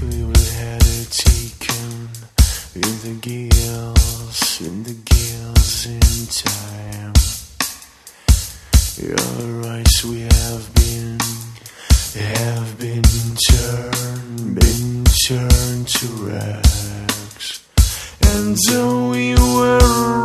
we would had it taken in the gills in time. Your rights we have been turned to rags, and so we were